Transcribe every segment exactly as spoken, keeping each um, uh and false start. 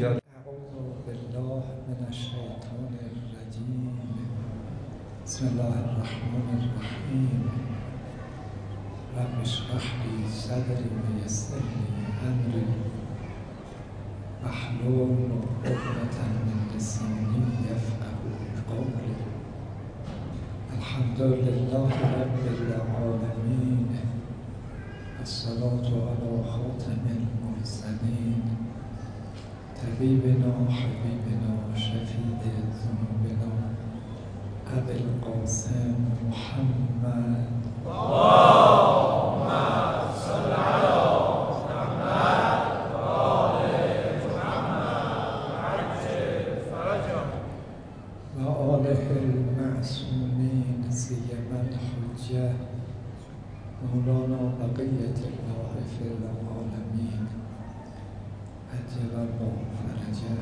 اعوذ بالله من الشیطان الرجیم. بسم الله الرحمن الرحیم. رب اشرح لی صدری و یسر لی امری واحلل عقدة من لسانی یفقهوا قولی. الحمد لله رب العالمین، الصلاة علی خاتم المرسلین، طبیبنا حبیبنا شفیع ذنوبنا ابی القاسم محمد اللهم صل علی محمد و آل محمد عجل فرجه و آله المعصومین سیما الحجه مولانا بقیة الله فی العالمین عجل الله فرجه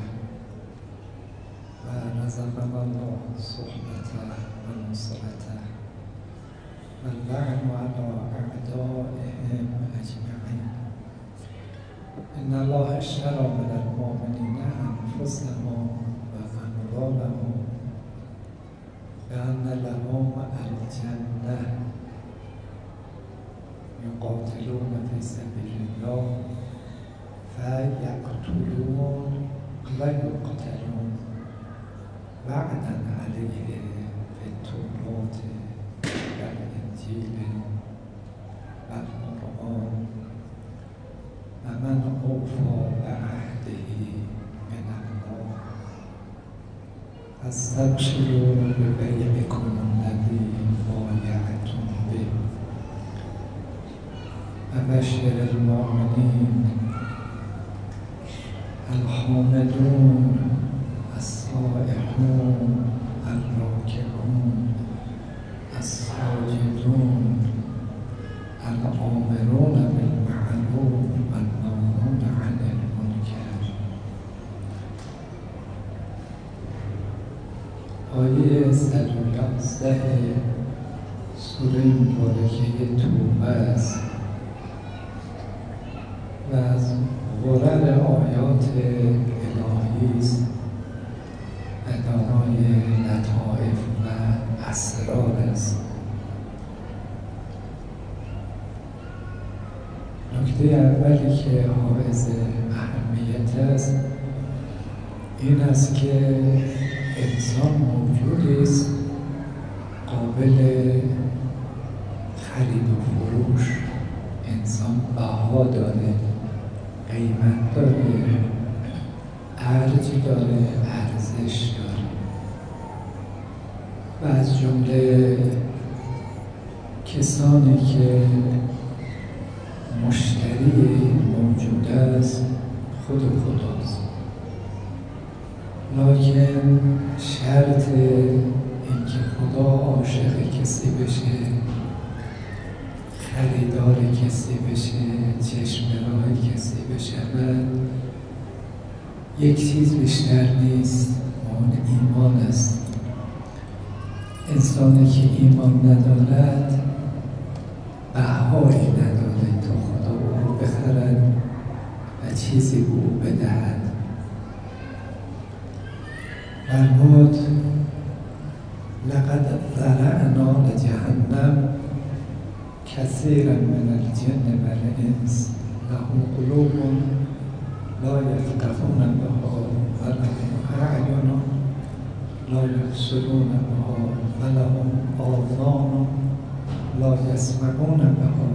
و رزقنا الله صحبته و نصرته و اللعن علی اعدائهم اجمعین. ان الله اشتری من المؤمنین انفسهم و اموالهم بأن لهم الجنة یقاتلون فی سبیل الله فیقتلون و یقتلون وعدا علیه فی التوراة و الانجیل و القرآن و من اوفی بعهده من الله فاستبشروا ببیعکم الذی بایعتم به و بشر المؤمنین الحامدون الصائحون الراکعون الساجدون الآمرون بالمعروف و الناهون عن المنکر. آیه صد و یازده سوره مبارکه توبه است و از غرر آیات الهی است و دارای لطائف و اسرار است. نکته اولی که حائز اهمیت است این است که انسان موجودی است قابل خرید و فروش. انسان بها داره، قیمت داره، ارج داره، ارزش داره و از جمله کسانی که مشتری موجود است خود خداست. لکن شرط اینکه خدا عاشق کسی بشه، خریدار کسی بشه، چشم راه کسی بشه و یک چیز بیشتر نیست، اون ایمان است. انسانی که ایمان ندارد بهایی نداره تا خدا او رو بخرد و چیزی به او بدهد. فرمود لقد ذرأنا لجهنم کثیرا من الجن و الانس لهم قلوب لا یفقهون بها و لهم اعین لا یبصرون بها و لهم آذان لا یسمعون بها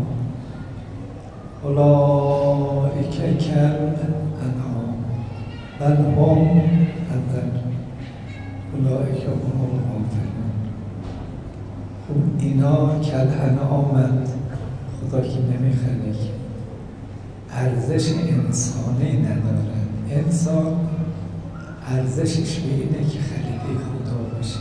اولئک کالانعام بل هم اضل اولئک هم الغافلون. خب اینا کالانعامند، خدا که نمیخره، ارزش انسانی ندارن. انسان ارزشش به اینه که خلیفه خدا بشه.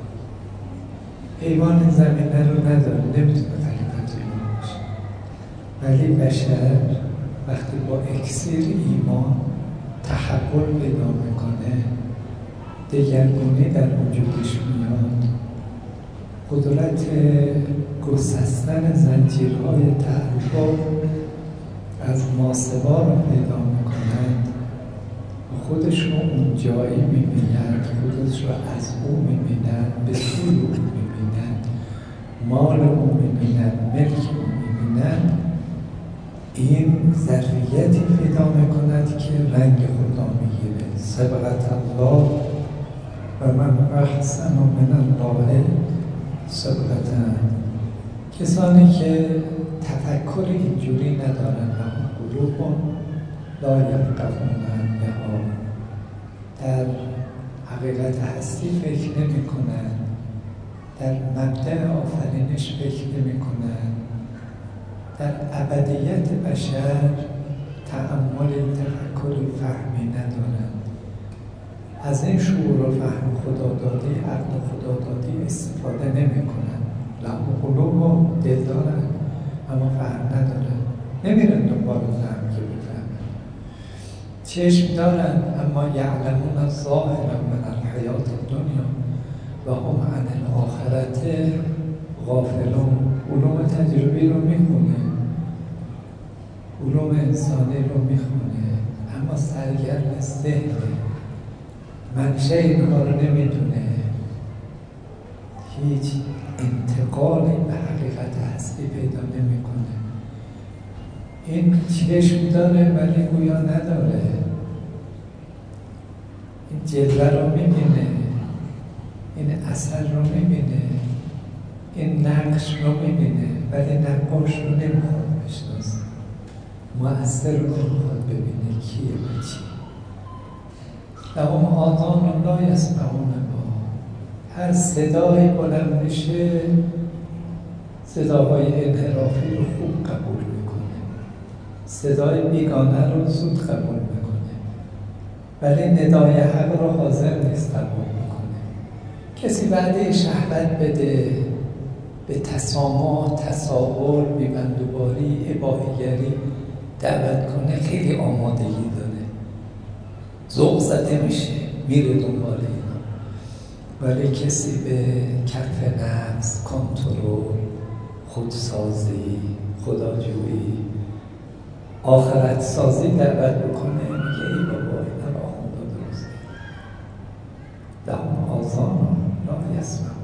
حیوان زمینه رو نداره، نمیتونه خلیفه خدا باشه، ولی بشر وقتی با اکسیر ایمان تحول پیدا میکنه، دگرگونی در وجودش میاد، قدرت گسستن زنجیرهای تعلق از ماسوا را پیدا میکنند و خودش رو اون جایی میبینن، خودش رو از او میبینن، به سوی او میبینن، مال او میبینن، ملک او میبینن، این ظرفیتی پیدا میکند که رنگ خدا میگیره. سبقت الله و من احسن من الله سبقتن. کسانی که تفکر اینجوری ندارن و قلوب لا یفقهون بها، در حقیقت هستی فکر نمی کنن، در مبدأ آفرینش فکر نمی کنن، در ابدیت بشر تأمل، تفکر، فهمی ندارن. از این شعور و فهم خدادادی، عقل خدادادی استفاده نمی کنن. لهم قلوب و دل دارن اما فهم ندارن، نمیرن دنبال فهم که بفهمن. چشم دارن اما یعلمون ظاهرا من الحیات الدنیا و هم عن الاخرت غافلون. علوم تجربی رو میخونه، علوم انسانی رو میخونه، اما سرگرم ذهنه، منشأ اینها رو نمیدونه، هیچ انتقالی به حقیقت هستی پیدا نمیکنه. این چشم داره ولی گویا نداره، این جلوه رو میبینه، این اثر رو میبینه، این نقش رو میبینه ولی نقاش رو نمیخواد بشناسه، مؤثر رو نمیخواد ببینه کیه و چی. لهم آذان لا یسمعون بها. هر صدای بلند میشه صداهای انحرافی رو خوب قبول میکنه، صدای بیگانه رو زود قبول میکنه، ولی ندای حق رو حاضر نیست قبول میکنه. کسی وعده شهوت بده، به تسامح، تساهل، بی‌بندوباری، اباحیگری دعوت کنه، خیلی آمادگی داره، ذوق زده میشه، میره دنبال اینا. ولی کسی به کف نفس، کنترل، خودسازی، خداجویی، آخرت سازی دعوت بکنه، میگه ای بابا اینا را خدا درسته. لهم آذان لا یسمعون.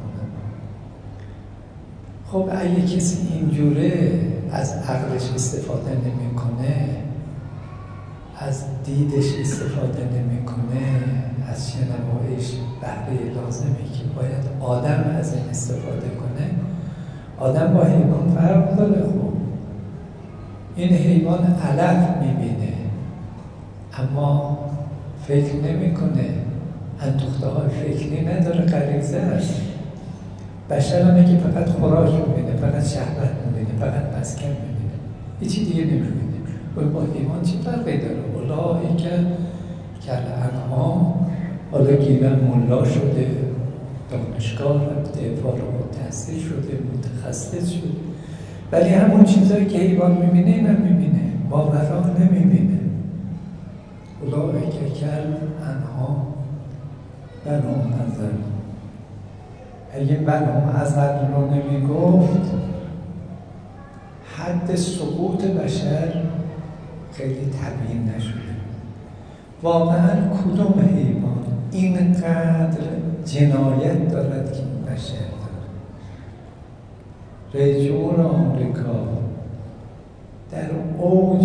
خب اگه کسی اینجوره از عقلش استفاده نمیکنه، از دیدش استفاده نمیکنه، از شنوایش بهره لازمی که باید آدم از این استفاده کنه، آدم با حیوان فرق داره. خب این حیوان علف میبینه اما فکر نمیکنه، اندوخته های فکری نداره، غریزه هست. بشر هم که فقط خوراک میبینه، فقط شهوت میبینه، فقط مسکن میبینه، هیچی دیگه نمیبینه. و با ایمان چی فرقی داره؟ اولئک کالانعام. حالا گیرن ملا شده، دانشگاه رفته، فارغ التحصیل شده، متخصص شده، ولی همون چیزایی که حیوان میبینه اینم میبینه، باورها نمیبینه. اولئک کالانعام بل هم اضل. اگه بل هم اضل رو نمیگفت، حد سقوط بشر خیلی تبیین نشده. واقعا کدوم حیوان اینقدر جنایت دارد که این بشر داره؟ رژیم آمریکا در اوج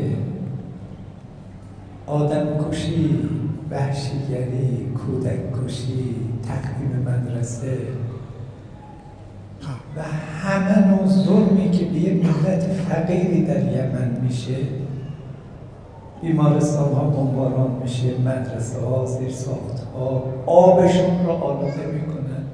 آدمکشی، وحشیگری، کودککشی، تخریب مدرسه و همه نوع ظلمی که به یک ملت فقیری در یمن میشه، بیمارستان ها بمباران میشه، مدرسه ها، زیر ساخت ها، آبشون رو آلوده میکنن،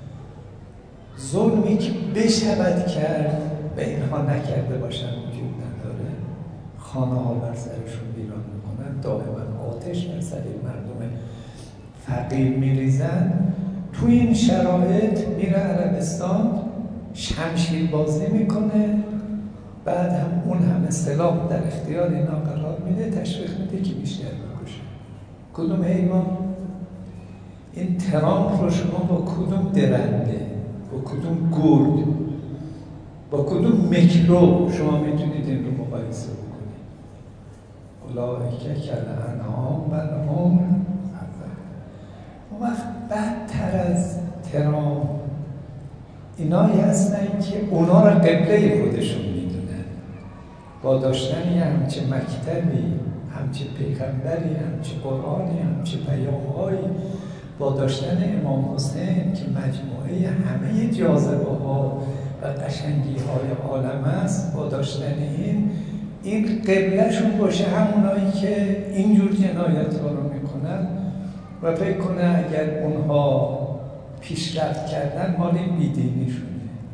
ظلمی که بشود کرد و اینها نکرده باشن وجود نداره. خانه ها بر سرشون ویران میکنن، دائما آتش بر سر مردم فقیر میریزن. تو این شرایط میره عربستان، شمشیر بازی میکنه، بعد هم اون همه سلاح در اختیار اینا قرار میده، تشویق میده که بیشتر بکشه. کدوم حیوان؟ این ترامپ رو شما با کدوم درنده، با کدوم گرد، با کدوم میکروب شما میتونید این رو مقایسه بکنید؟ اولئک کالانعام بل هم اضل. اون وقت بدتر از ترام اینایی هستن که اونا را قبله خودشون میدونن، با داشتن یه همچه مکتبی، همچه پیغمبری، همچه قرآنی، همچه پیامهایی، با داشتن امام حسین که مجموعه همه جاذبه ها و قشنگی های عالم است، با داشتن این این قبلهشون باشه همونایی که اینجور جنایت ها رو میکنن و فکر کنه اگر اونها پیشرفت کردن مال این بیدینیشونه،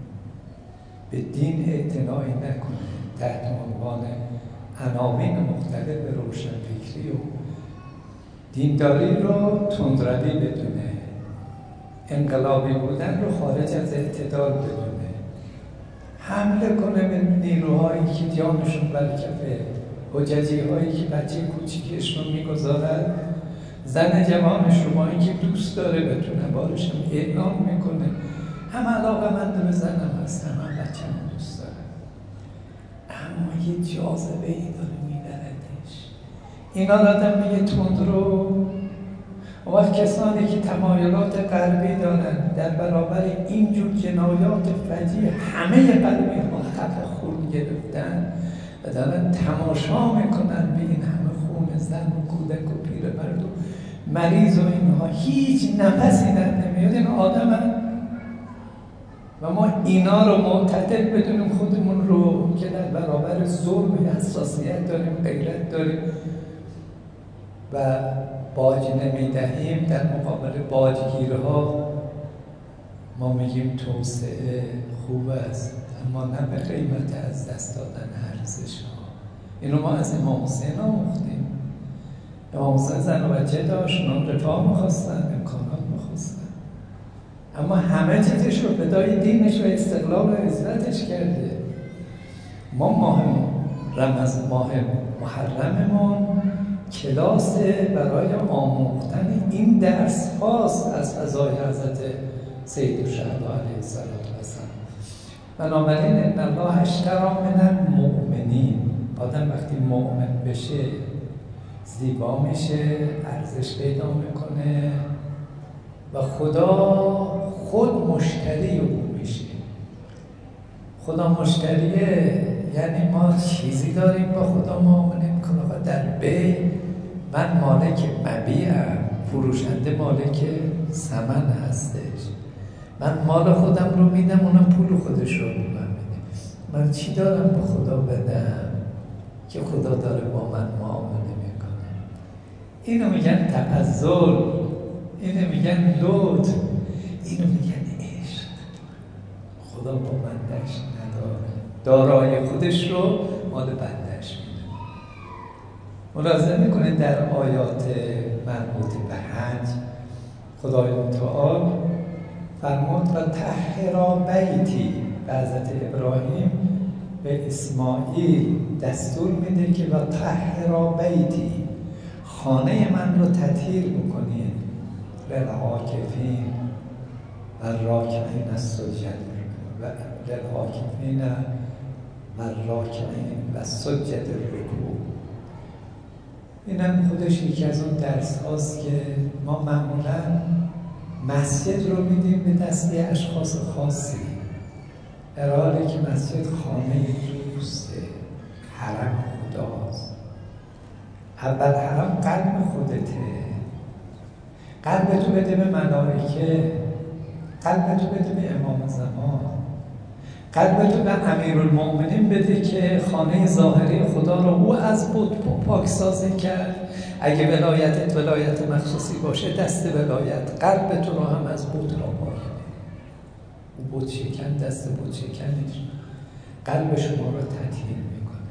به دین اعتنایی نکنه، تحت عنوان عناوین مختلف روشنفکری و دینداری رو تندروی بدونه، انقلابی بودن رو خارج از اعتدال بدونه، حمله کنه به نیروهایی که جانشون برکفه، حججی هایی که بچه کوچیکش رو میگذارد، زن جوانش رو با اینکه دوست داره بتونه بارش هم اعلام میکنه هم علاقه منده به زنم هست، هم بچه هم دوست داره، اما یه جاذبه ای داره میبردش. اینا آدم میگه تندرو. و وقت کسانی که تمایلات غربی دارن در برابر اینجور جنایات فجیع همه غربی ها خط خون گرفتن و دارن تماشا میکنن به این همه خون زن و کودک و پیرمرد و مریض و اینها، هیچ نفسی در نمیاد. این آدم هم و ما اینا رو معتدل بدونیم خودمون رو که در برابر ظلم حساسیت داریم، غیرت داریم و باج نمیدهیم. در مقابل باجگیرها ما میگیم توسعه خوب است، اما نه به قیمت از دست دادن ارزش ها. اینو ما از امام حسین آموختیم. امام حسین زن و بچه داشت، اونا رفاه میخواستن، امکانات میخواستن، اما همه چیزش رو فدای دینش و استقلال و عزتش کرده. ما ماه رمضان، ماه محرممون کلاس برای آموختن این درس هاست از فضای حضرت سید الشهدا علیه السلام. بنابراین ان الله اشتری من المؤمنین، آدم وقتی مؤمن بشه زیبا میشه، ارزش پیدا میکنه و خدا خود مشتری او میشه. خدا مشتریه، یعنی ما چیزی داریم با خدا معامله میکنه و در بی من مالک مبیعم، فروشنده مالک ثمن هستش. من مال خودم رو میدم، اونم پول خودش رو من میده. من چی دارم به خدا بدم که خدا داره با من معامله میکنه؟ اینو میگن تفضل، اینو میگن لطف، اینو میگن عشق. خدا با بندش نداره، دارای خودش رو مال بندش میده. ملاحظه میکنه در آیات مربوط به حج خدای متعال فرمود و طهرا بیتی، به حضرت ابراهیم به اسماعیل دستور میده که و طهرا بیتی، خانه من رو تطهیر بکنید، للعاکفین و راکعین السجد و للعاکفین و راکعین و سجد الرکوع. اینم خودش یکی از اون درس هاست که ما معمولا مسجد رو میدیم به دست یه اشخاص خاصی، در حالی که مسجد خانه دوسته، حرم خداست. اول حرم قلب خودته، قلبتو بده به ملائکه، قلبتو بده به امام زمان، قلبتو به امیرالمؤمنین بده که خانه ظاهری خدا رو او از بت پاکسازی کرد. اگه ولایتت ولایت مخصوصی باشه دست ولایت، قلبتو رو هم از بت را پاک. او بت شکن دست بت شکنش قلب شما رو تطهیر میکنه.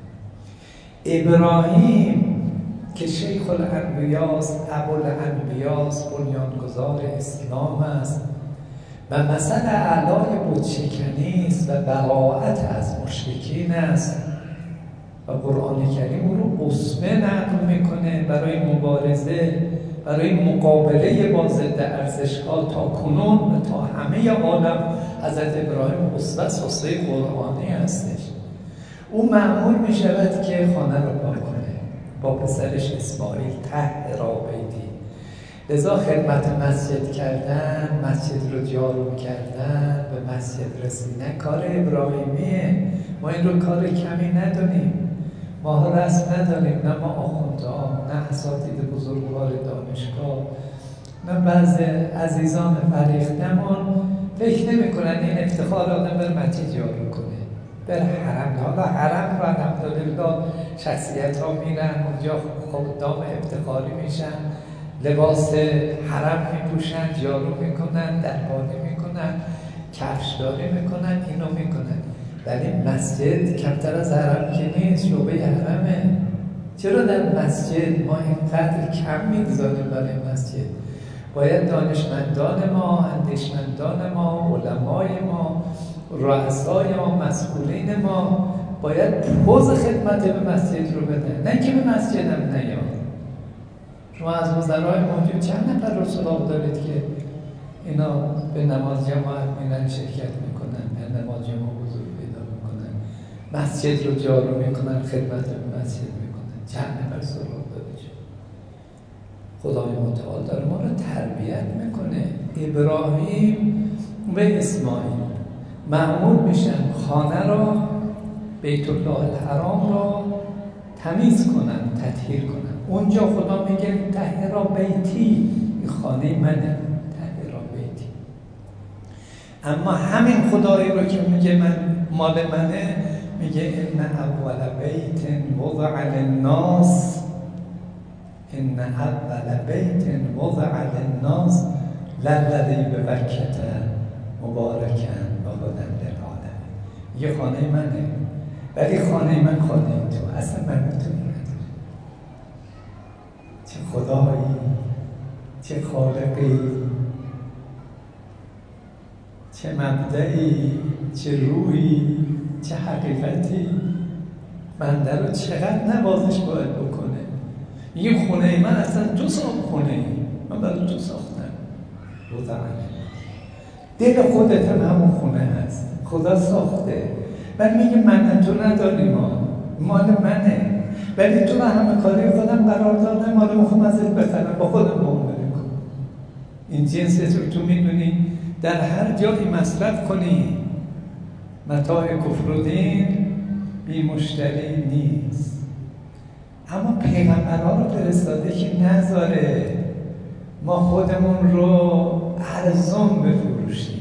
ابراهیم که شیخ الانبیاست، ابوالانبیاست، بنیانگذار اسلام است و مثل اعلای بت شکنی است و براءت از مشرکین است و قرآن کریم او رو اسوه نقل میکنه برای مبارزه، برای مقابله با ضد ارزش‌ها تا کنون و تا همه عالم. حضرت ابراهیم اسوه اسوه قرآنی هستش. او مأمور میشود که خانه رو پاک کنه، با پسرش اسماعیل طهرا بیتی. لذا خدمت مسجد کردن، مسجد رو جارو کردن، به مسجد رسیدن کار ابراهیمیه. ما این رو کار کمی ندونیم. ما رسم نداریم، نه ما آخوندها، نه اساتید بزرگوار دانشگاه، نه بعض عزیزان فریختمون فکر نمی کنن این افتخار آدم بر مسجد جارو کنه، بر حرم. حالا حرم رو الحمدلله شخصیت ها میرن اونجا، خدام افتخاری میشن، لباس حرم میپوشن، جارو میکنن، دربانی میکنن، کفشداری میکنن، اینو میکنن. ولی مسجد کمتر از حرم که نیست، شعبه حرمه. چرا در مسجد ما اینقدر کم میگذاریم برای مسجد؟ باید دانشمندان ما، اندیشمندان ما، علمای ما، رؤسای ما، مسئولین ما باید پوز خدمت به مسجد رو بدن، نه که به مسجد هم نیاد. شما از وزرای موجود چند نفر رو سراغ دارید که اینا به نماز جماعت میرن، شرکت میکنن، به نماز جماعت بزرگ پیدا میکنن، مسجد رو جارو میکنن، خدمت به مسجد میکنن؟ چند نفر سراغ دارید؟ خدای متعال داره ما رو تربیت میکنه. ابراهیم و اسماعیل مأمور میشن خانه را، بیت الله الحرام را تمیز کنن، تطهیر کنن. اونجا خدا میگه طهرا بیتی، این خانه منه، طهرا بیتی. اما همین خدایی رو که میگه من مال منه، میگه ان اول بیت وضع للناس، ان اول بیت وضع للناس للذی ببکة مبارکا و هدی للعالمین. یه خانه منه، ولی خانه من خانه تو، اصلا من میتونی نداری. چه خدایی، چه خالقی، چه مبدعی، چه روحی، چه حقیقتی. بنده رو چقدر نوازش باید بکنه. این خونه من اصلا تو ساخت خونه من برای تو ساختم. دل خودت هم همون خونه هست، خدا ساخته. ولی میگه من تو نداری، ما مال منه، ولی تو همه کاری خودم قرار دادم، مال میخوام ازت بخرم، با خودم معامله کن. این جنس رو تو میدونی در هر جایی مصرف کنی. متاع کفر و دین بی مشتری نیست. اما پیغمبرها رو فرستاده که نذاره ما خودمون رو ارزان بفروشیم.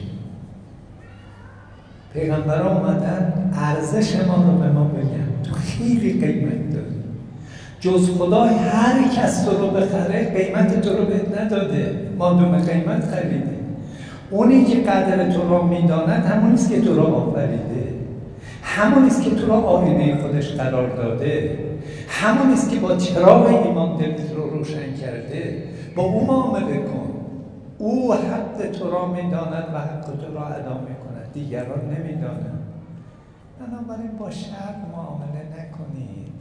پیغمبرها اومدن ارزش ما رو به ما بگن، تو خیلی قیمت داری. جز خدا هر کس تو رو بخره قیمت تو رو بهت نداده، معدوم قیمت خریده. اونی که قدر تو رو میداند همونیست که تو رو آفریده، همونیست که تو رو آینه خودش قرار داده، همونیست که با چراغ ایمان دلت رو روشن کرده. با او معامله کن. او حق تو را میداند و حق تو را ادا میکند، دیگران نمیدانند. بنابراین با شر معامله نکنید.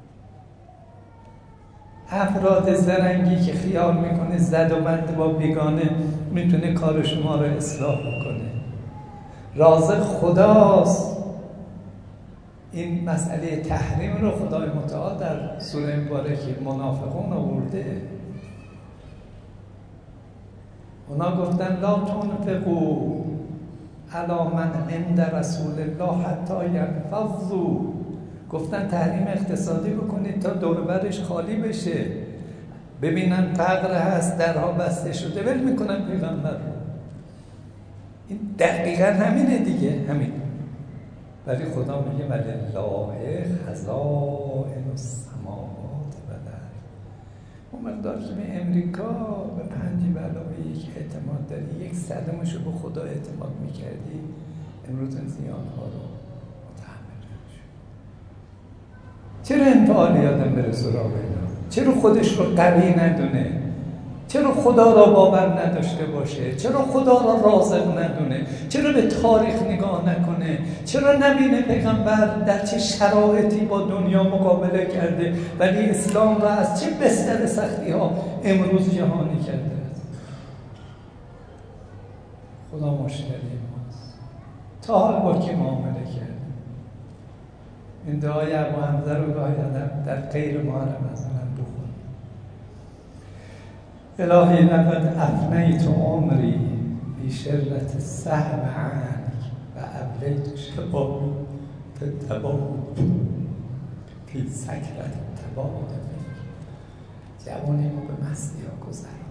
افراد زرنگی که خیال میکنه زد و بند با بیگانه میتونه کار شما رو اصلاح کنه. رازق خداست. این مسئله تحریم رو خدای متعال در سوره مبارکه منافقون آورده. اونا گفتن لا تنفقوا علی من عند رسول الله حتی ینفضوا. گفتن تحریم اقتصادی بکنید تا دور برش خالی بشه، ببینن فقر هست، درها بسته شده، ول میکنن پیغمبر رو. این دقیقا همینه دیگه، همین. ولی خدا میگه ولله خزائن السماوات و الارض. اون مقدار که به امریکا به پنج علاوه یک اعتماد داری، یک صدمشو به خدا اعتماد میکردی، امروز این زیانها رو متحمل شد. چرا انفعالی آدم بره سراغ اینا؟ چرا خودش رو قوی ندونه؟ چرا خدا را باور نداشته باشه؟ چرا خدا را رازق ندونه؟ چرا به تاریخ نگاه نکنه؟ چرا نبینه پیغمبر در چه شرایطی با دنیا مقابله کرده ولی اسلام را از چه بستر سختی ها امروز جهانی کرده؟ خدا مشتری ماست. تا حال با کی معامله کرده؟ این دعای ابو حمزه رو گاهی آدم در غیر محرم مثلا بخون. الهی لقد افنیت عمری بی شربت سهو عنک و ابلیت شبابی تباعد فی سکرت تباعد. جوانیمو به مستی ها گذران.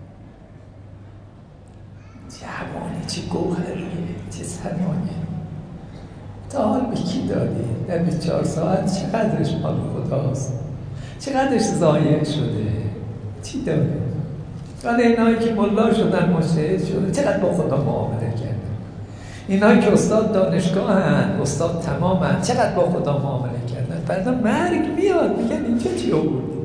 جوانی چه گوهریه، چه سرمایه. تا حال به کی دادی؟ در بیست و چهار ساعت چقدرش مال خداست؟ چقدرش ضایع شده؟ چی داره؟ ولی اینایی که ملا شدن مجتهد شده چقدر با خدا معامله کردن؟ اینایی که استاد دانشگاه هن، استاد تمام هن، چقدر با خدا معامله کردن؟ فردا مرگ میاد میگن اینجا چی آوردی؟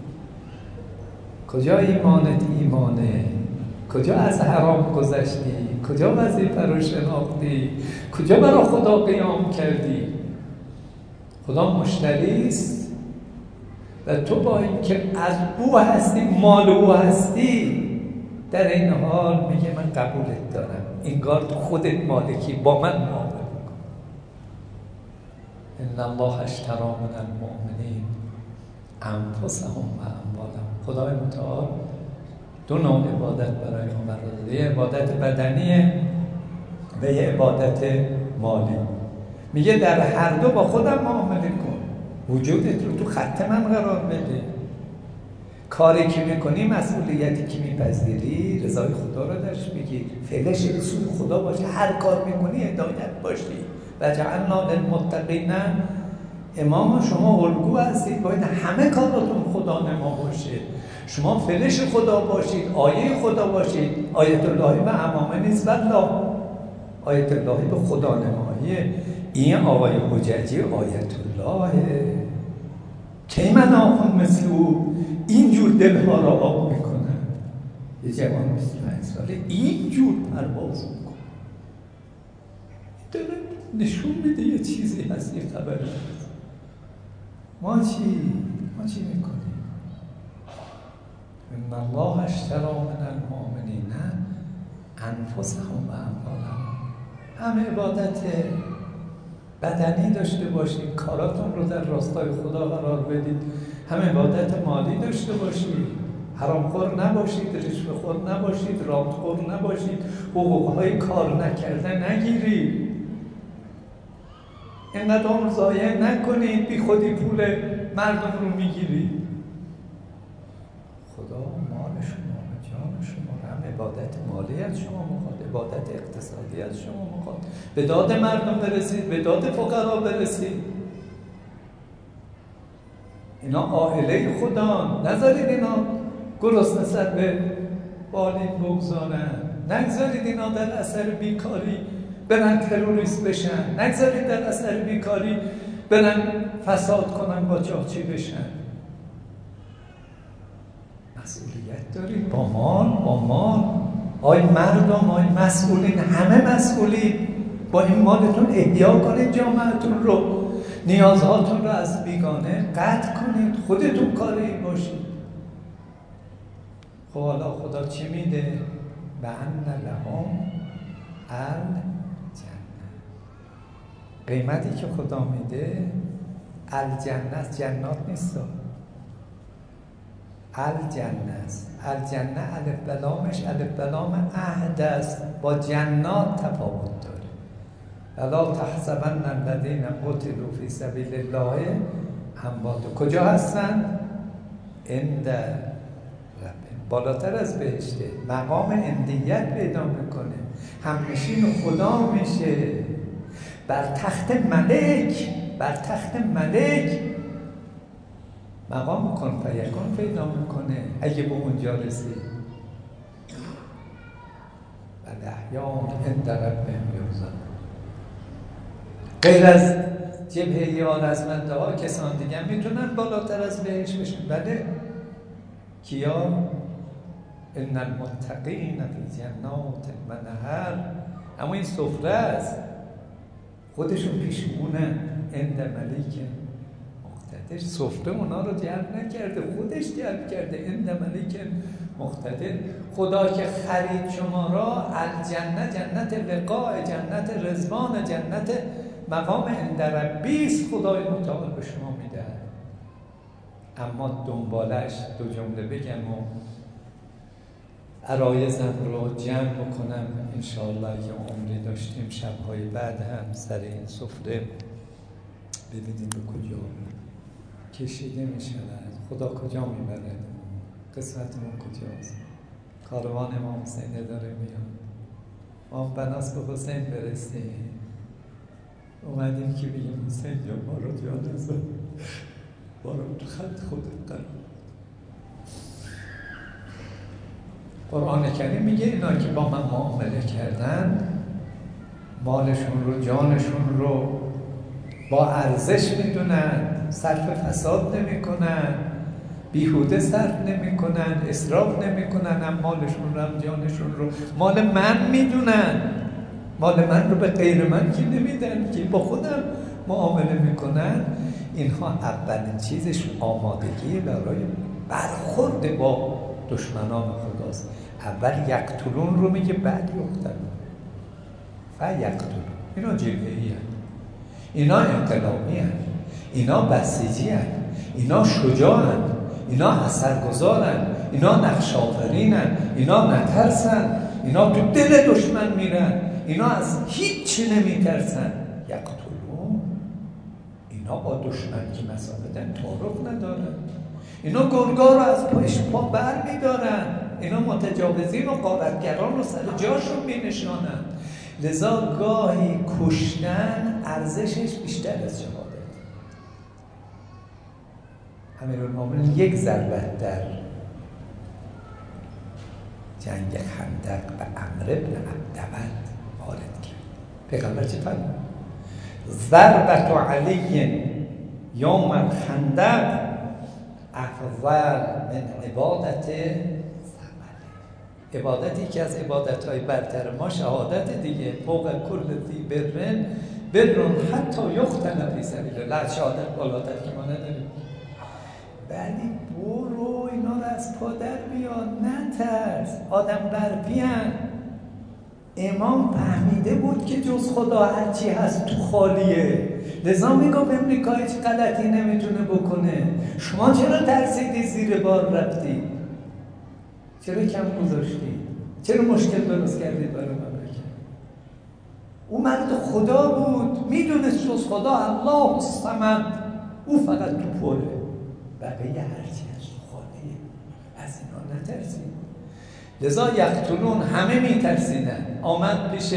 کجا ایمانت ایمانه؟ کجا از حرام گذشتی؟ کجا وظیفه رو شناختی؟ کجا برای خدا قیام کردی؟ خدا مشتریست و تو با اینکه از او هستی، مال او هستی، در این حال میگه من قبولت دارم، انگار تو خودت مالکی، با من معامله کن. ان الله اشتری من المؤمنین انفسهم و اموالهم. خدای متعال دو نوع عبادت برای ما قرار داده، یه عبادت بدنیه و یه عبادت مالی. میگه در هر دو با خودم معامله کن، وجودت رو تو خط من قرار بده. کاری که میکنی، مسئولیتی که میپذیری، رضای خدا رو درش بگیر، فعلش سوی خدا باشه. هر کار میکنی هدایت باشی. و جعلنا للمتقین امام. شما الگو هستید، باید همه کاراتون خدا نما باشه. شما فلش خدا باشید، آیه خدا باشید. آیت اللهی به امامه نیست، والله آیت اللهی به خدا نماییه. این آقای حججی آیت اللهه. کی من آخون مثل او اینجور دلها را آب میکنن. یه جوان مثل پنج ساله اینجور پرواز میکنه، داره نشون میده یه چیزی هست، یه خبری هست. ما چی؟ ما چی میکنیم؟ ان الله اشتری من المؤمنین انفسهم و اموالهم. هم عبادت بدنی داشته باشید، کاراتون رو در راستای خدا قرار بدید. هم عبادت مالی داشته باشید، حرامخور نباشید، رشوه‌خور نباشید، رانتخور نباشید، حقوقهای کار نکرده نگیرید، اینقدر عمر ضایع نکنید، بی خودی پول مردم رو میگیرید. خدا مال شما و جان شما، هم عبادت مالی از شما میخواد، عبادت اقتصادی از شما میخواد. به داد مردم برسید، به داد فقرا برسید. اینا عائله خدا، نذارید اینا گرسنه سر به بالین بگذارن، نگذارید اینا در اثر بیکاری برن تروریست بشن، نگذارید در اثر بیکاری برن فساد کنن، با چاچی بشن. مسئولیت دارید با مال، با مال. آی مردم، آی مسئولین، همه مسئولین. با این مالتون احیا کنید جامعتون رو، نیازهاتون رو از بیگانه قطع کنید، خودتون کاری باشید. خب حالا خدا چی میده؟ و ان لهم الجنه. قیمتی که خدا میده الجنه، جنات نیست، الجنه است. الجنه الف بلامش الف بلام عهد است، با جنات تفاوت داره. ولا تحسبن الذین قتلوا فی سبیل الله اموات. کجا هستن؟ عند ربهم. بالاتر از بهشته، مقام اندیت پیدا میکنه، همنشین خدا میشه، بر تخت ملک، بر تخت ملک مقام کن فیکون پیدا میکنه اگه به اونجا رسید. و احیان عند ربهم یرزقون. غیر از جبهه یار از منده ها کسان دیگه میتونن بالاتر از بهش بشن. بله، کیا؟ ان المتقین فی جنات و نهر. اما این سفره است، خودشون پیشمونه. عند ملیک مقتدر. سفره اونا رو جلب نکرده، خودش جلب کرده. عند ملیک مقتدر. خدا که خرید شما را الجنه، جنت لقاء، جنت رضوان، جنت مقام عند ربی است خدای متعال به شما میده. اما دنبالش دو جمله بگم و عرایزم رو جمع بکنم انشاءالله که عمری داشتیم شبهای بعد هم سر این سفره ببینید به کجا کشیده می شود، خدا کجا می برد، قسمتمون کجاست. کاروان امام حسین داره میاد، ما بناس به حسین برسیم، اومدیم که بگیم حسین جا ما رو جا نزد، ما رو تو خط خودت قرار. قرآن کریم میگه اینا که با من معامله کردن مالشون رو جانشون رو با ارزش میدونن، صرف فساد نمی کنن، بیهوده صرف نمی کنن، اسراف نمی کنن، هم مالشون رو هم جانشون رو مال من میدونن، مال من رو به غیر من که نمیدن، که با خودم معامله میکنن. اینها اولین چیزش آمادگی برای برخورد با دشمنان خداست. اول یقتلون رو میگه، بعد یقتلون و یقتلون. اینا جبهه‌ای هست، اینا انقلابی هست، اینا بسیجی هست، اینا شجاع هست، اینا اثرگذارن، اینا نقش‌آفرینن، اینا نترسن، اینا تو دل دشمن میرن، اینا از هیچ نمیترسن. یقتلون، اینا با دشمن که مسافتا تعارف ندارن، اینا گرگا رو از پشت پا بر میدارن، اینا متجاوزین و غارتگران رو سر جاشون مینشانن. لذا گاهی کشتن ارزشش بیشتر از شهادت. امیرالمومنین یک ضربت در جنگ خندق به عمرو بن عبدود وارد کرد. پیغمبر چه فرمود؟ ضربت علی یوم الخندق افضل من عبادت عبادتی که از عبادت‌های برتر ما شهادت دیگه. فوق کل ذی برن برن حتی یقتل فی سبیل الله. شهادت بالاتر که ما نداریم. ولی برو اینا رو از پادر بیار، نترس، آدم برپیان. امام فهمیده بود که جز خدا هرچی هست تو خالیه، لذا میگم امریکا هیچ غلطی نمیتونه بکنه. شما چرا ترسیدی زیر بار رفتی؟ چرا کم گذاشتی؟ چرا مشکل درست کردید برای مملکت؟ او مرد خدا بود، میدونست جز خدا الله الصمد، او فقط تو پره، بقیه هرچی هست تو خالیه. از اینا نترسید. لذا یقتلون، همه میترسیدن. آمد پیش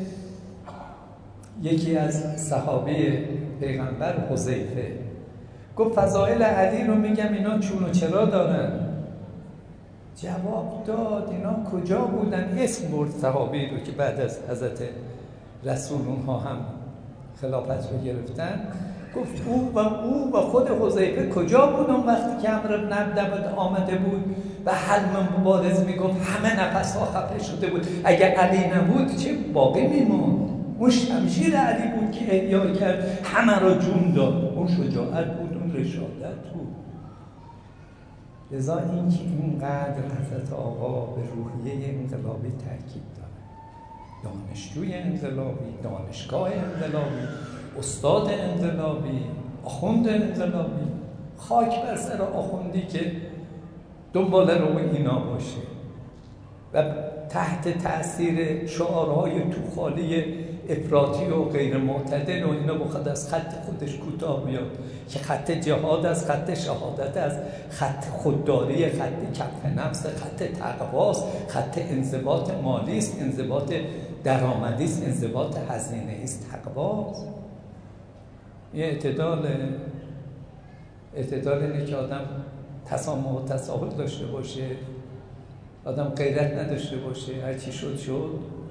یکی از صحابه پیغمبر حذیفه، گفت فضائل علی رو میگم اینا چون و چرا دارن. جواب داد اینا کجا بودن، اسم برد صحابی رو که بعد از حضرت رسول اونها هم خلافت رو گرفتن. گفت او و او و خود حذیفه کجا بود اون وقتی که عمرو بن عبدود آمده بود و حلم مبارز میگفت همه نفس ها خفه شده بود، اگر علی نبود چه باقی میموند؟ اون شمشیر علی بود که احیا کرد، همه را جون داد. اون شجاعت بود، اون رشادت بود. لذا این که اینقدر حضرت آقا به روحیه انقلابی تاکید داره، دانشجوی انقلابی، دانشگاه انقلابی، استاد انقلابی، آخوند انقلابی، خاک بر سر آخوندی که دنبال رو اینا باشه و تحت تأثیر شعارهای توخالی افراطی و غیر معتدل و اینا بخواد از خط خودش کوتاه بیاد که خط جهاد از خط شهادت، از خط خودداری، خط کف نفس، خط تقواست، خط انضباط مالی است، انضباط درآمدی است، انضباط هزینه است، تقواست. یه اعتدال اعتدال اینه که آدم تسامح و تساهل داشته باشه، آدم غیرت نداشته باشه، هر چی شد شد.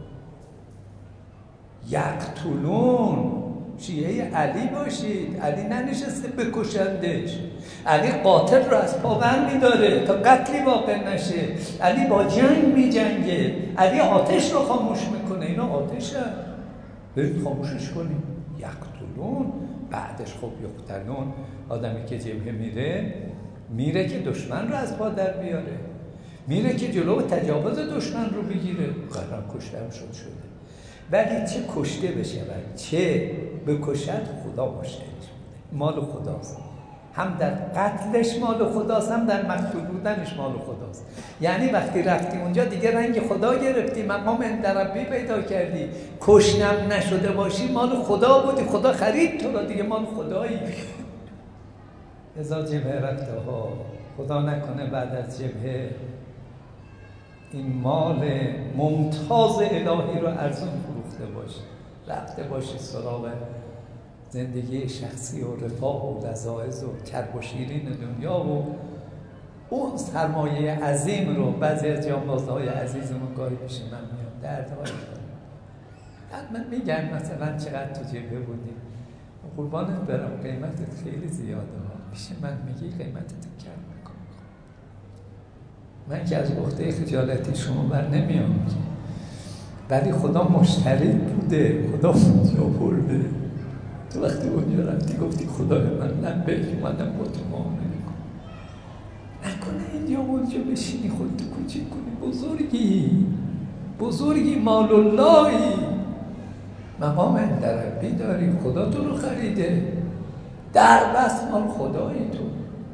یقتلون، شیعه علی باشید، علی ننشسته بکشندش، علی قاتل رو از پا بر میداره تا قتلی واقع نشه، علی با جنگ میجنگه، علی آتش رو خاموش میکنه. اینا آتشه، برید خاموشش کنیم. یقتلون، بعدش خب یقتلون، آدمی که جبهه میره میره که دشمن رو از پا در بیاره، میره که جلو تجاوز دشمن رو بگیره. قرار کشتم شد شده. ولی چه کشته بشود چه بکشد خدا مشتریش بوده، مال خداست. هم در قتلش مال خداست، هم در مقتول بودنش مال خداست. یعنی وقتی رفتی اونجا دیگه رنگ خدا گرفتی، مقام عند ربی پیدا کردی، کشنم نشده باشی مال خدا بودی، خدا خرید تو را دیگه، مال خدایی. ازا جبهه رفته ها، خدا نکنه بعد از جبهه این مال ممتاز الهی رو ارزون فروخته باشی، رفته باشی سراغ زندگی شخصی و رفاه و لذاذ و کرب و شیرین دنیا و اون سرمایه عظیم رو بعضی از جانبازهای عزیزمون گاهی پیش من میاد دردهای کنم. من میگن مثلا چقدر تو جبهه بودی، قربانت برم قیمتت خیلی زیاده ها، پیش من میگی قیمتت کم میکنم. من که از عهده خجالتی شما بر نمیام، ولی خدا مشتری بوده، خدا اونجا برده. تو وقتی اونجا رفتی گفتی خدای من لبیک اومدم با تو معامله کنم، نکنه اینجا اونجا بشینی خودتو کوچیک کنی. بزرگی بزرگی مال اللهی، مقام عند ربی داری، خدا تو رو خریده، در بس مال خدایی تو.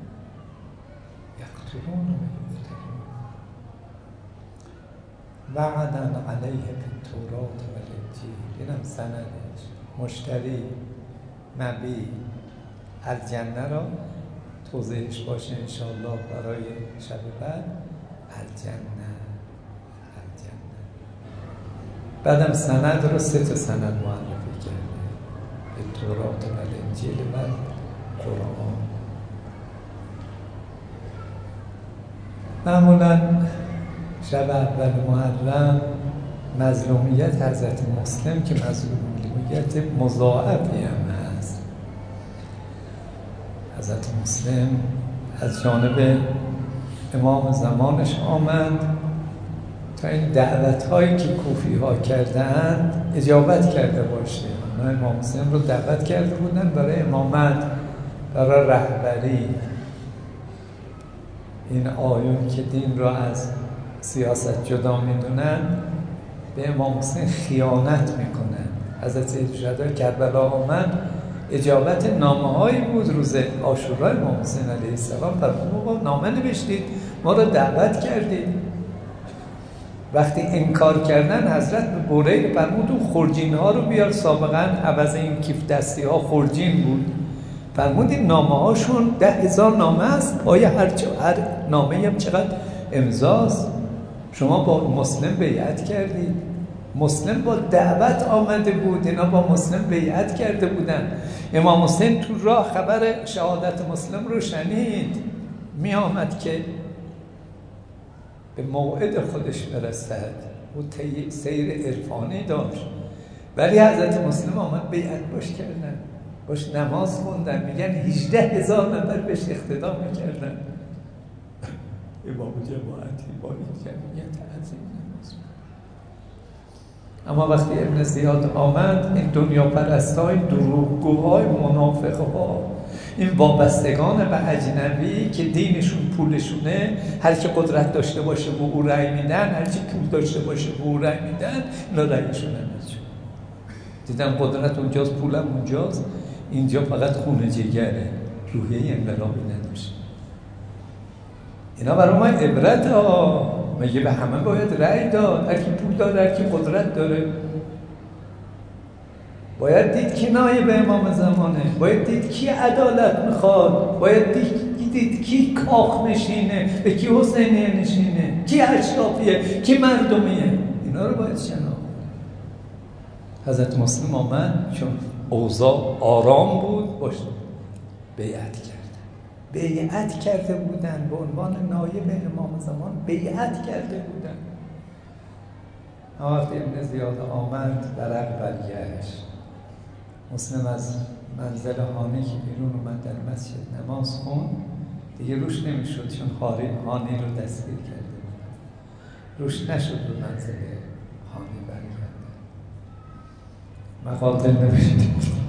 یقتلون وعدن علیه فی التوراة و الانجیل. اینم سندش. مشتری مبی الجنه را توضیحش باشه انشاءالله برای شب بعد. الجنه الجنه بعدم سند رو سه تا سند معرفی کرده، به تورات و الانجیل و قرآن. معمولا شب اول محرم مظلومیت حضرت مسلم که مظلومیت مضاعفی هم هست. حضرت مسلم از جانب امام زمانش آمد تا این دعوت هایی که کوفی ها کردند اجابت کرده باشه. اونا امام مسلم رو دعوت کرده بودن برای امامت، برای رهبری. این آیون که دین را از سیاست جدا میدونن به امام حسین خیانت میکنن. حضرت سید شهدا کربلا آمد، اجابت نامه هایی بود روز عاشورا امام حسین علیه السلام. فرمود نامه نوشتید، ما را دعوت کردید. وقتی انکار کردن حضرت به بوریل فرمود اون خرجین ها رو بیار، سابقا عوض این کیف دستی ها خرجین بود. فرمود این نامه هاشون ده هزار نامه است، پای هر, هر نامه هم چقدر امضاست. شما با مسلم بیعت کردید، مسلم با دعوت آمده بود، اینا با مسلم بیعت کرده بودن. امام حسین تو راه خبر شهادت مسلم رو شنید، می آمد که به موعد خودش برسد. او سیر عرفانی داشت، ولی حضرت مسلم آمد بیعت باش کردن، باش نماز خوندن. میگن هجده هزار نفر بهش اقتدا میکردن. امام جماعتی با این جمعیت عظیم نماز. اما وقتی ابن زیاد آمد، این دنیا پرستای دروغگوهای منافقها، این وابستگان به اجنبی که دینشون پولشونه، هر کی قدرت داشته باشه به او رأی میدن، هر کی پول داشته باشه به او رأی میدن، اینا رأیشون نمیشه. دیدن قدرت اونجاست، پولم اونجاست، اینجا فقط خون جگره، روحیه انقلابی نداشت. اینا برای ما عبرت ها. مگه به همه باید رأی داد؟ هر کی پول داره، هر کی قدرت داره. باید دید کی نایب امام زمانه، باید دید کی عدالت میخواد، باید دید, دید کی کاخ نشینه، کی حسینیه نشینه، کی اشرافیه، کی مردمیه. اینا رو باید شناخت. حضرت مسلم آمد چون اوضاع آرام بود، باش بیعت کرد. بیعت کرده بودن به عنوان نایب امام زمان، بیعت کرده بودن. وقتی ابن زیاد آمد برق برگشت. مسلم از منزل هانی که بیرون اومد در مسجد نماز خون، دیگه روش نمیشد چون هانی رو دستگیر کرده بود. روش نشد به منزل هانی برگرده. مقاتل نوشتید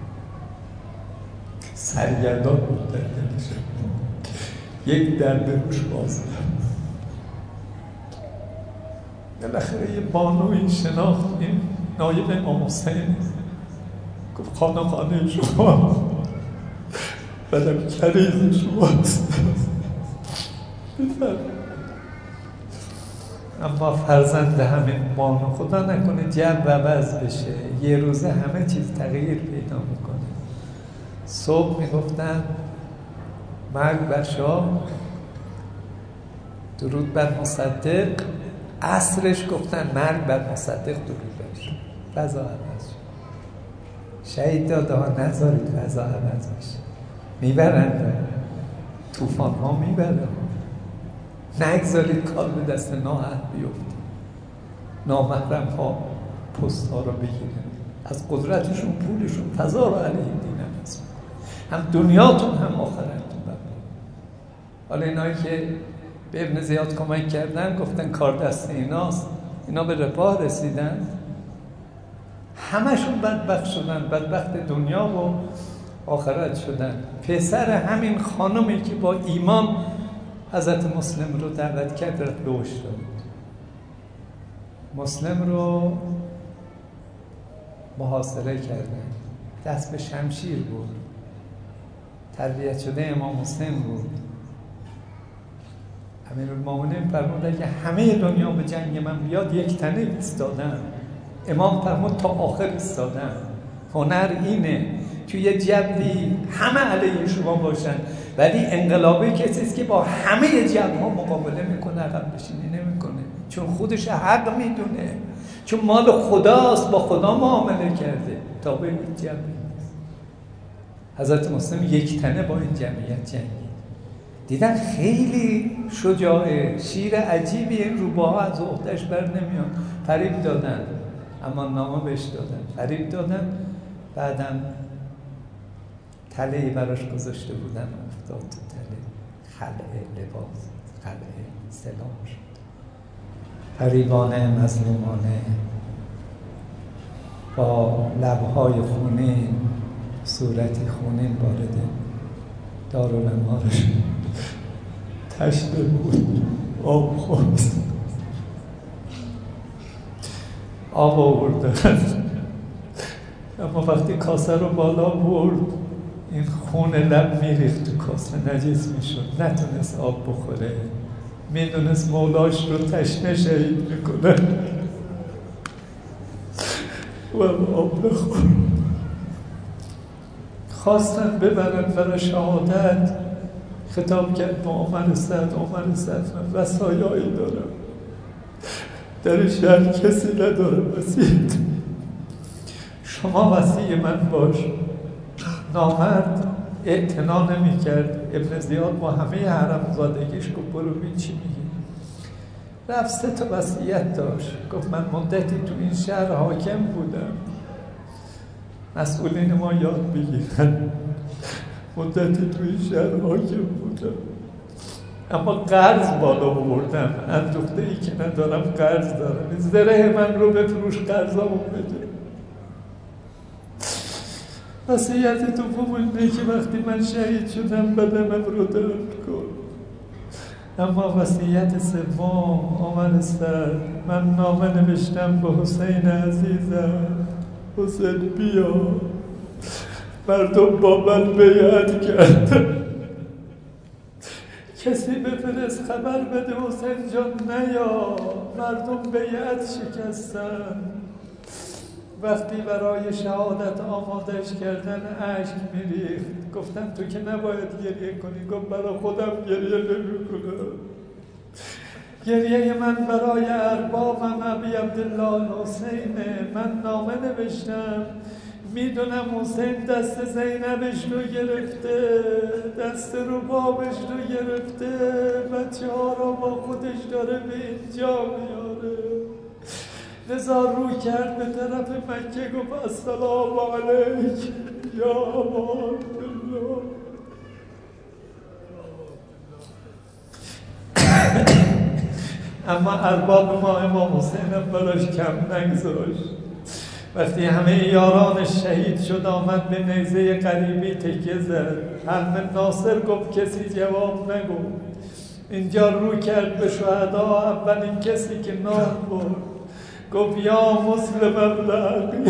سرگردان بود در دلش، یک در به روش باز بالاخره یه بانوی شناختیم نایب امام حسین گفت خانه خانه شما بدم کریز شماست بفرد. اما فرزند همین بانو خدا نکنه جو عوض بشه، یه روزه همه چیز تغییر پیدا میکنه. صبح میگفتن مرگ بر شاه، درود بر مصدق، عصرش گفتن مرگ بر مصدق، درود بر شاه. فضا عوض شد. شهید داده ها نذارید فضا عوض بشه، میبرند، طوفان ها میبرند. نگذارید کار به دست نااهل بیفته، نامحرم ها پست ها رو بگیرن، از قدرتشون پولشون فضا رو علیه دین عوض کنن. هم دنیاتون هم آخرتون ببرید. حالا اینایی که به ابن زیاد کمک کردن گفتن کار دست ایناست، اینا به رفاه رسیدن، همشون بدبخت شدن، بدبخت دنیا و آخرت شدن. پسر همین خانمی که با ایمان حضرت مسلم رو دعوت کرد رفت به داد. مسلم رو محاصره کردن، دست به شمشیر بود، تربیت شده امام حسین بود. امیرالمومنین فرمود که همه دنیا به جنگ من بیاد یک تنه ایستادم. امام فرمود تا آخر ایستادم. هنر اینه توی یه جبی همه علیه شما باشن، ولی انقلابی کسیست که با همه جبها مقابله میکنه، عقب نشینی نمیکنه، چون خودش حق میدونه، چون مال خداست، با خدا معامله کرده. تا به این جبی حضرت مسلم یک تنه با این جمعیت جنگید. دیدن خیلی شجاعه، شیر عجیبی، این روباها از عهده‌اش بر نمیاد. فریب دادن، اما نامه بهش دادن، فریب دادن. بعدم تله‌ای براش گذاشته بودن، افتاد تو تله، خلع لباس، خلع سلاح شد. فریبانه مظلومانه با لبهای خونین، صورتی خونین وارد دارالمعارف تشته بود. آب خواست، آب آوردن، اما وقتی کاسه رو بالا برد این خون لب میریخت تو کاسه، نجس میشد، نتونست آب بخوره. میدونست مولاش رو تشنه شهید میکنه و آب بخور. خواستن ببرن برای شهادت. خطاب کرد با عمر سعد، عمر سعد من وصایایی دارم، در شهر کسی نداره وصیت، شما وصی من باش. نامرد اعتنا نمی کرد. ابن زیاد با همه حرم زادگیش گفت برو ببین چی میگی. رفت سه تا وصیت داشت. گفت من مدتی تو این شهر حاکم بودم، مسئولین ما یاد بگیرن، مدتی تو این شهر حاکم بودم اما قرض بالا بردم، اندوخته ای که ندارم قرض دارم، زره من رو بفروش قرضامو بده. وصیت دوم اینه که وقتی من شهید شدم بدنم رو درد کن. اما وصیت سوم عمر سعد، من نامه نوشتم به حسین عزیزم، حسین بیا، مردم با من بیعت کردن، کسی بفرست خبر بده حسین جان نیا، مردم بیعت شکستن. وقتی برای شهادت آمادش کردن اشک میریخت. گفتم تو که نباید گریه کنی. گفت برای خودم گریه نمی کنم، گریه من برای اربابم ابی عبدالله حسینه. من نامه نوشتم، میدونم حسین دست زینبش رو گرفته، دست ربابش رو گرفته، بچه ها رو با خودش داره به اینجا میاره. لذا رو کرد به طرف مکه، گفت السلام علیک یا ابا عبدالله. اما ارباب ما امام حسین هم براش کم نگذاشت. وقتی همه یارانش شهید شد آمد به نیزه قریبی تکیه زد. حرم ناصر گفت کسی جواب نگفت. اینجا رو کرد به شهدا، اولین کسی که نام برد گفت یا مسلم ابلغ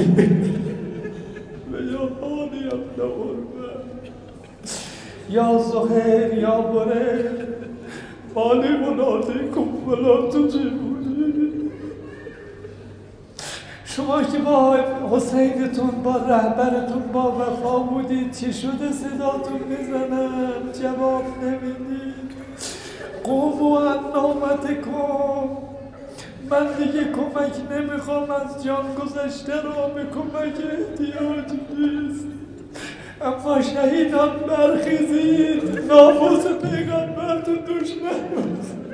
و یا حالی ابن یا زهیر یا بریر مالی منادیکم ولا تجیبونی. شما که با حسینتون با رهبرتون با وفا بودید چی شده صداتون میزنم جواب نمیدید؟ قوموا عن نومتکم، من دیگه کمک نمیخوام، از جان گذشته را به کمک احتیاج نیست. اما شهیدان برخیزید، ناموس پیغمبرتون دشمن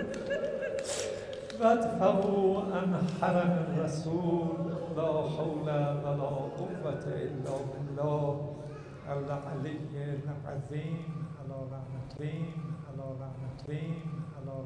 وادفعوا عن حرم الرسول لا حول ولا قوة الا بالله العلی العظیم علی رحمتین علی رحمتین